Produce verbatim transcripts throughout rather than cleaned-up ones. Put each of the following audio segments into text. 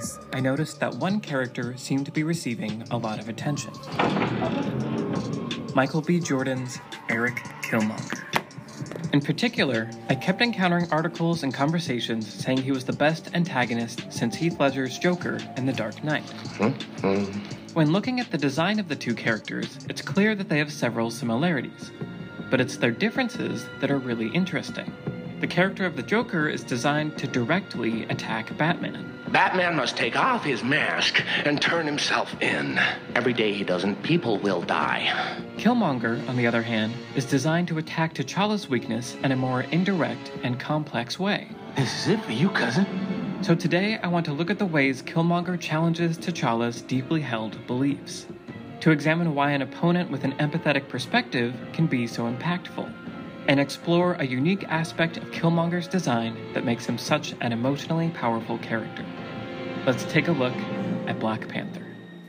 I noticed that one character seemed to be receiving a lot of attention. Michael B. Jordan's Eric Killmonger. In particular, I kept encountering articles and conversations saying he was the best antagonist since Heath Ledger's Joker in The Dark Knight. Mm-hmm. When looking at the design of the two characters, it's clear that they have several similarities, but it's their differences that are really interesting. The character of the Joker is designed to directly attack Batman. Batman must take off his mask and turn himself in. Every day he doesn't, people will die. Killmonger, on the other hand, is designed to attack T'Challa's weakness in a more indirect and complex way. This is it for you, cousin. So today, I want to look at the ways Killmonger challenges T'Challa's deeply held beliefs, to examine why an opponent with an empathetic perspective can be so impactful, and explore a unique aspect of Killmonger's design that makes him such an emotionally powerful character. Let's take a look at Black Panther.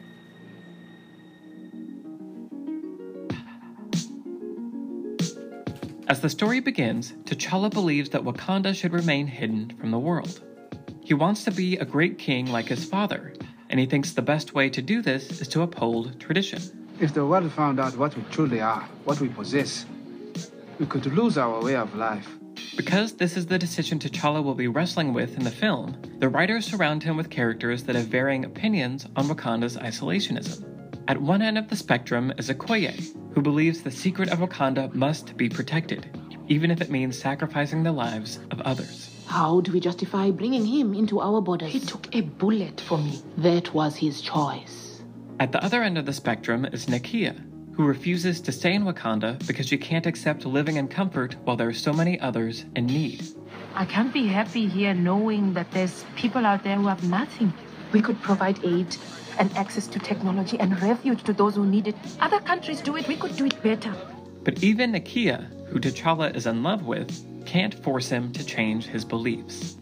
As the story begins, T'Challa believes that Wakanda should remain hidden from the world. He wants to be a great king like his father, and he thinks the best way to do this is to uphold tradition. If the world found out what we truly are, what we possess, we could lose our way of life. Because this is the decision T'Challa will be wrestling with in the film, the writers surround him with characters that have varying opinions on Wakanda's isolationism. At one end of the spectrum is Okoye, who believes the secret of Wakanda must be protected, even if it means sacrificing the lives of others. How do we justify bringing him into our borders? He took a bullet for me. That was his choice. At the other end of the spectrum is Nakia, who refuses to stay in Wakanda because she can't accept living in comfort while there are so many others in need. I can't be happy here knowing that there's people out there who have nothing. We could provide aid and access to technology and refuge to those who need it. Other countries do it, we could do it better. But even Nakia, who T'Challa is in love with, can't force him to change his beliefs.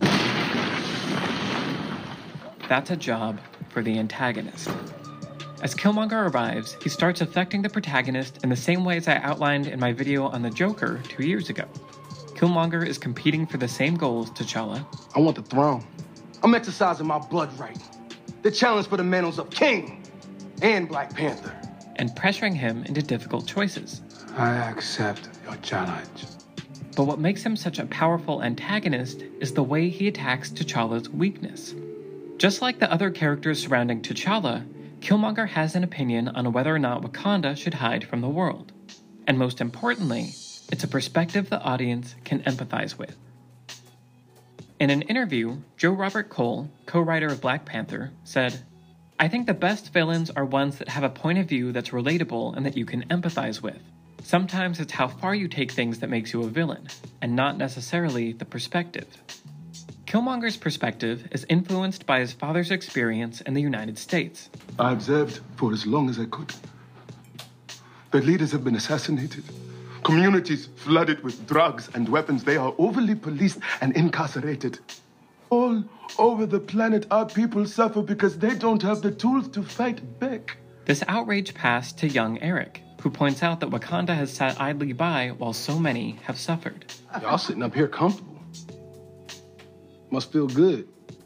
That's a job for the antagonist. As Killmonger arrives, he starts affecting the protagonist in the same ways I outlined in my video on the Joker two years ago. Killmonger is competing for the same goals T'Challa. I want the throne. I'm exercising my blood right. The challenge for the mantles of King and Black Panther. And pressuring him into difficult choices. I accept your challenge. But what makes him such a powerful antagonist is the way he attacks T'Challa's weakness. Just like the other characters surrounding T'Challa, Killmonger has an opinion on whether or not Wakanda should hide from the world. And most importantly, it's a perspective the audience can empathize with. In an interview, Joe Robert Cole, co-writer of Black Panther, said, "I think the best villains are ones that have a point of view that's relatable and that you can empathize with. Sometimes it's how far you take things that makes you a villain, and not necessarily the perspective." Killmonger's perspective is influenced by his father's experience in the United States. I observed for as long as I could. Their leaders have been assassinated. Communities flooded with drugs and weapons. They are overly policed and incarcerated. All over the planet, our people suffer because they don't have the tools to fight back. This outrage passed to young Eric, who points out that Wakanda has sat idly by while so many have suffered. Y'all sitting up here comfortable. Must feel good.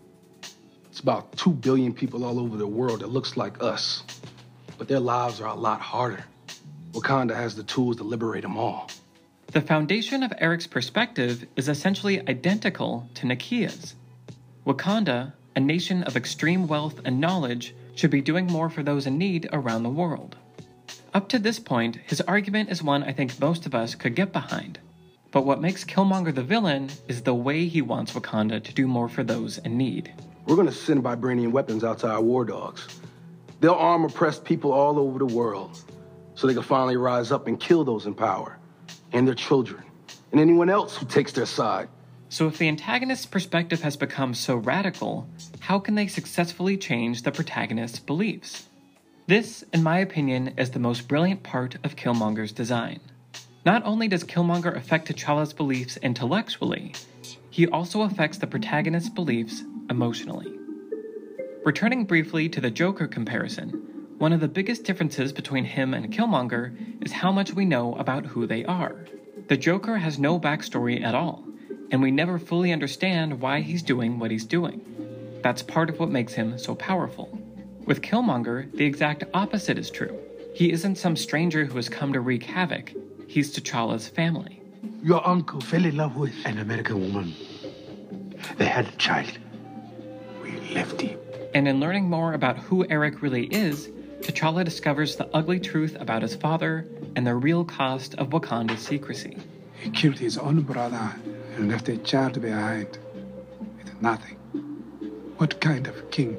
It's about two billion people all over the world that looks like us, but their lives are a lot harder. Wakanda has the tools to liberate them all. The foundation of Eric's perspective is essentially identical to Nakia's. Wakanda, a nation of extreme wealth and knowledge, should be doing more for those in need around the world. Up to this point, his argument is one I think most of us could get behind. But what makes Killmonger the villain is the way he wants Wakanda to do more for those in need. We're gonna send vibranium weapons out to our war dogs. They'll arm oppressed people all over the world so they can finally rise up and kill those in power, and their children, and anyone else who takes their side. So if the antagonist's perspective has become so radical, how can they successfully change the protagonist's beliefs? This, in my opinion, is the most brilliant part of Killmonger's design. Not only does Killmonger affect T'Challa's beliefs intellectually, he also affects the protagonist's beliefs emotionally. Returning briefly to the Joker comparison, one of the biggest differences between him and Killmonger is how much we know about who they are. The Joker has no backstory at all, and we never fully understand why he's doing what he's doing. That's part of what makes him so powerful. With Killmonger, the exact opposite is true. He isn't some stranger who has come to wreak havoc. He's T'Challa's family. Your uncle fell in love with an American woman. They had a child. We left him. And in learning more about who Eric really is, T'Challa discovers the ugly truth about his father and the real cost of Wakanda's secrecy. He killed his own brother and left a child behind with nothing. What kind of king?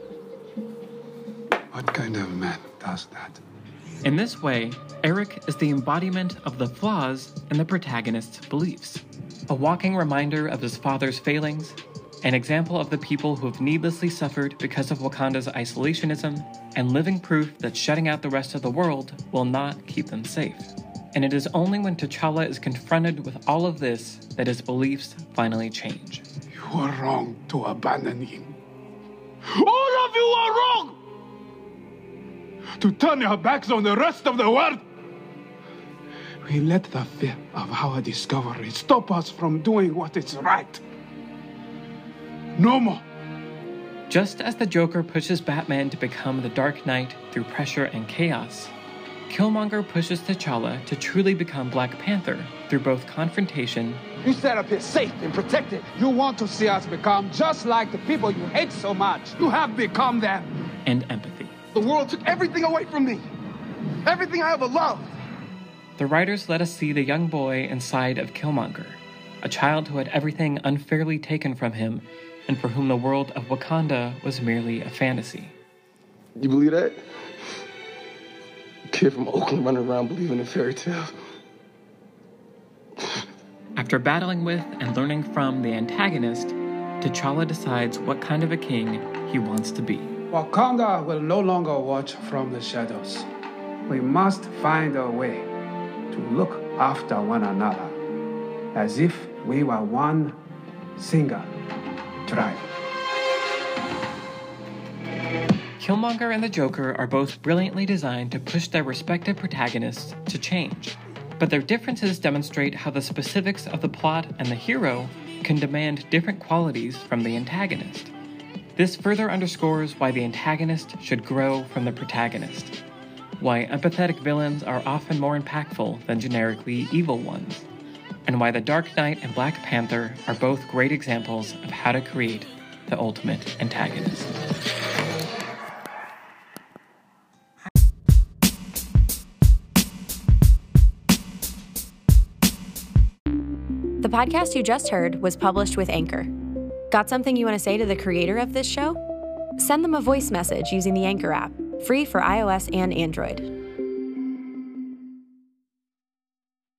What kind of man does that? In this way, Eric is the embodiment of the flaws in the protagonist's beliefs, a walking reminder of his father's failings, an example of the people who have needlessly suffered because of Wakanda's isolationism, and living proof that shutting out the rest of the world will not keep them safe. And it is only when T'Challa is confronted with all of this that his beliefs finally change. You are wrong to abandon him. All of you are wrong! To turn your backs on the rest of the world! We let the fear of our discovery stop us from doing what is right. No more. Just as the Joker pushes Batman to become the Dark Knight through pressure and chaos, Killmonger pushes T'Challa to truly become Black Panther through both confrontation. You set up here safe and protected. You want to see us become just like the people you hate so much. You have become them. And empathy. The world took everything away from me. Everything I ever loved. The writers let us see the young boy inside of Killmonger, a child who had everything unfairly taken from him and for whom the world of Wakanda was merely a fantasy. You believe that? A kid from Oakland running around believing in fairy tales. After battling with and learning from the antagonist, T'Challa decides what kind of a king he wants to be. Wakanda will no longer watch from the shadows. We must find a way to look after one another as if we were one single tribe. Killmonger and the Joker are both brilliantly designed to push their respective protagonists to change, but their differences demonstrate how the specifics of the plot and the hero can demand different qualities from the antagonist. This further underscores why the antagonist should grow from the protagonist, why empathetic villains are often more impactful than generically evil ones, and why The Dark Knight and Black Panther are both great examples of how to create the ultimate antagonist. The podcast you just heard was published with Anchor. Got something you want to say to the creator of this show? Send them a voice message using the Anchor app, free for iOS and Android.